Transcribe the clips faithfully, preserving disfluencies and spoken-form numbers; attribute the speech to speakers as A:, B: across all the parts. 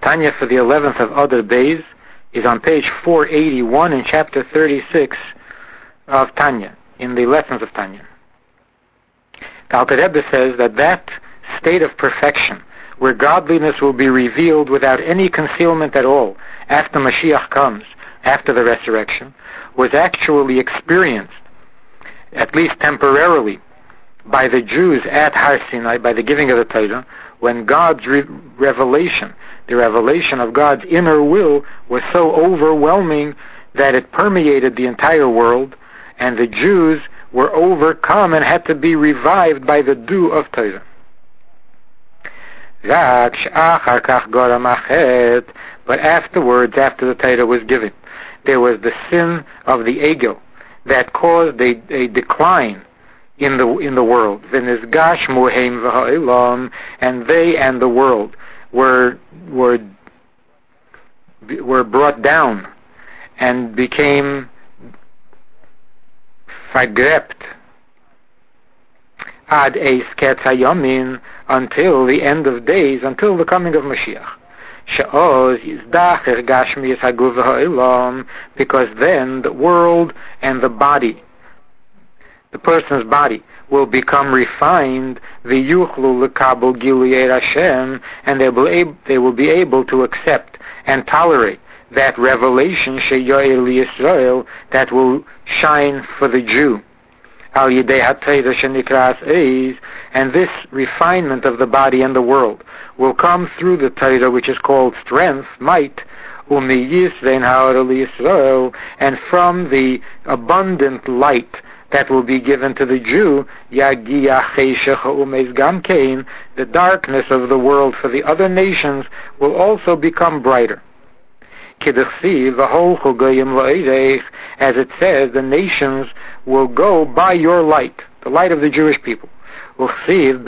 A: Tanya for the eleventh of Adar Beis is on page four eighty-one in chapter thirty-six of Tanya, in the lessons of Tanya. The Alter Rebbe says that that state of perfection, where godliness will be revealed without any concealment at all after Mashiach comes, after the resurrection, was actually experienced, at least temporarily, by the Jews at Har Sinai, by the giving of the Torah, when God's re- revelation, the revelation of God's inner will, was so overwhelming that it permeated the entire world, and the Jews were overcome and had to be revived by the dew of Torah. But afterwards, after the Torah was given, there was the sin of the ego that caused a, a decline in the in the world. And they and the world were were were brought down and became vergräbt ad eis ketz hayamin, until the end of days, until the coming of Mashiach. Because then the world and the body, the person's body, will become refined, v'yuchlu lekabel gilui Hashem, and they will, ab- they will be able to accept and tolerate that revelation sheyoel Yisrael, that will shine for the Jew. Al yidei haTorah shenikras eis, and this refinement of the body and the world will come through the Torah, which is called strength, might, umi yisrein ha'or Yisrael, and from the abundant light that will be given to the Jew, yagia cheshech ha'umeis gamkein, the darkness of the world for the other nations will also become brighter. As it says, the nations will go by your light, the light of the Jewish people. That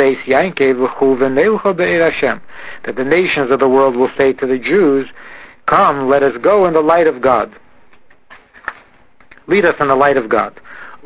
A: the nations of the world will say to the Jews, come, let us go in the light of God. Lead us in the light of God.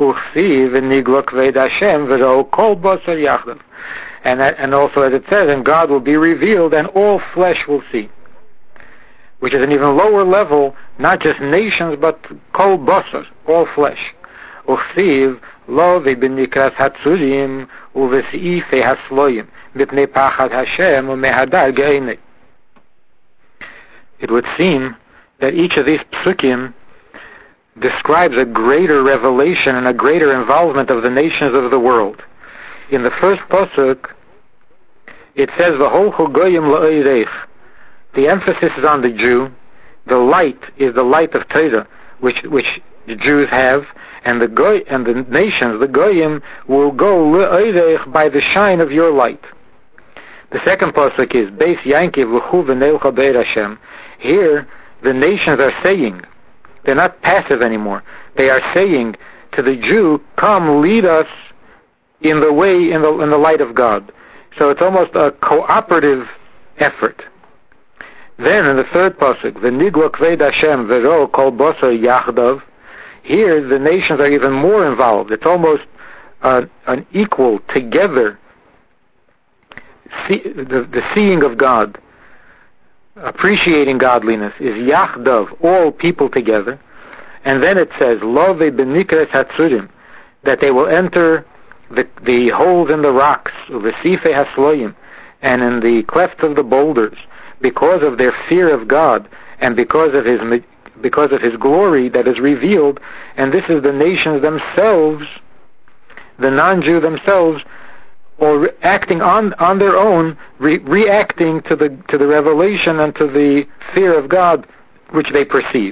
A: And, that, and also as it says, and God will be revealed and all flesh will see. Which is an even lower level, not just nations, but kol basar, all flesh. Uchsiv lo v'benikras hatzurim uv'seifei hasloim mipnei pachad Hashem u'mehadar ge'enei. It would seem that each of these psukim describes a greater revelation and a greater involvement of the nations of the world. In the first pasuk, it says v'holchu goyim la'oreich. The emphasis is on the Jew. The light is the light of Torah, which which the Jews have, and the goy and the nations, the goyim, will go le'oreich by the shine of your light. The second pasuk is Beis Yankiv v'chu v'neilcha be'er Hashem. Here, the nations are saying, they're not passive anymore. They are saying to the Jew, "Come, lead us in the way, in the in the light of God." So it's almost a cooperative effort. Then in the third pasuk, "V'niglo kved Hashem v'ro kol basar yachdav." Here the nations are even more involved. It's almost uh, an equal, together, see, the, the seeing of God, appreciating godliness is yachdav, all people together. And then it says, "Lo ve'benikres hatzurim," that they will enter the, the holes in the rocks, v'seifei hasloim, and in the clefts of the boulders, because of their fear of God and because of his because of his glory that is revealed. And this is the nations themselves, the non-Jew themselves, or re- acting on on their own, re- reacting to the to the revelation and to the fear of God which they perceive.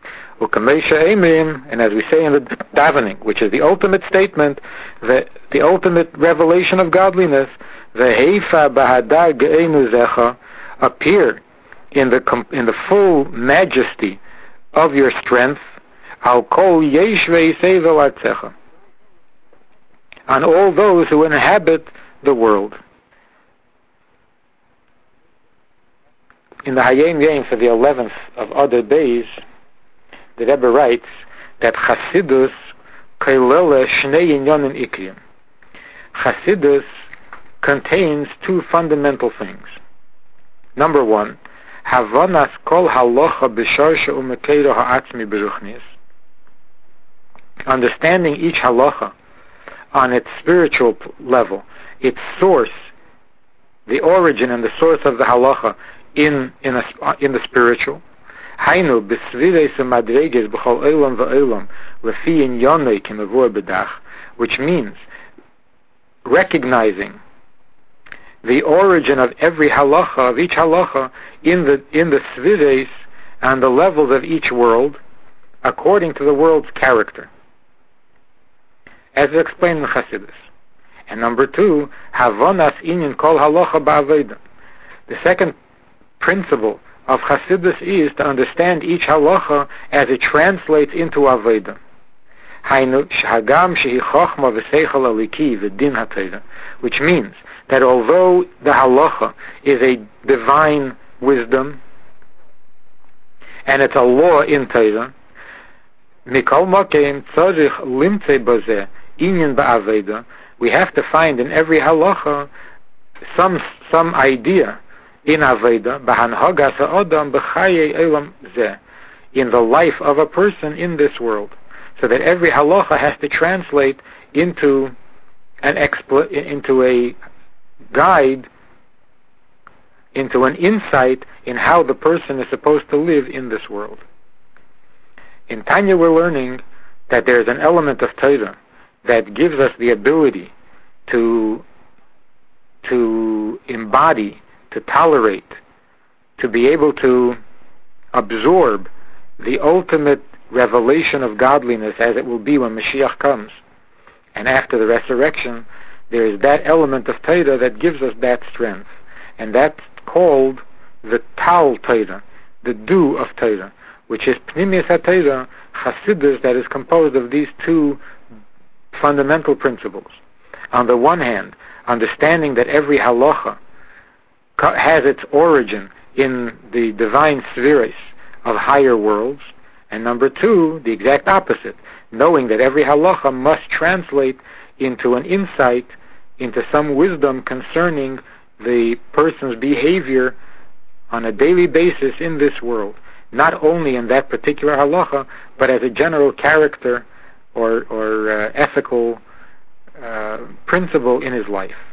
A: And as we say in the davening, which is the ultimate statement, the the ultimate revelation of godliness, v'heifa b'hadar ge'enu zecha, appear in the in the full majesty of your strength, al kol yeshvei seivel artzecha, on all those who inhabit the world. In the Hayom Yom for the eleventh of Adar Beis, the Rebbe writes that Chasidus kailele shnei inyanim ikrim. Chasidus contains two fundamental things. Number one, Havanas kol halacha b'sharsha u'mekeiro ha'atzmi b'ruchnis. Understanding each halacha on its spiritual level, its source, the origin and the source of the halacha in in, a, in the spiritual. Hainu b'svireis u'madreges b'chol olam v'olam lefi inyonei k'mevor b'dach, which means recognizing the origin of every halacha, of each halacha, in the in the svireis and the levels of each world, according to the world's character, as explained in Chassidus. And number two, havonas inyan kol halacha ba'aveda. The second principle of Chassidus is to understand each halacha as it translates into aveda. Hainu shagam shehi chochma v'seichel aliki v'din haTorah, which means that although the halacha is a divine wisdom and it's a law in Torah, mikol makeim tzarich limtzei bazeh inyan ba'aveda, we have to find in every halacha some some idea in aveda b'hanhagas ha'adam b'chayei elam zeh, in the life of a person in this world, so that every halacha has to translate into an expl- into a guide, into an insight in how the person is supposed to live in this world. In Tanya we're learning that there's an element of Torah that gives us the ability to to embody, to tolerate, to be able to absorb the ultimate revelation of godliness as it will be when Mashiach comes. And after the resurrection, there is that element of Torah that gives us that strength. And that's called the Tal Torah, the dew of Torah, which is Pnimius HaTorah, Chassidus, that is composed of these two fundamental principles. On the one hand, understanding that every halacha has its origin in the divine spheres of higher worlds, and number two, the exact opposite, knowing that every halacha must translate into an insight, into some wisdom concerning the person's behavior on a daily basis in this world, not only in that particular halacha, but as a general character or, or uh, ethical uh, principle in his life.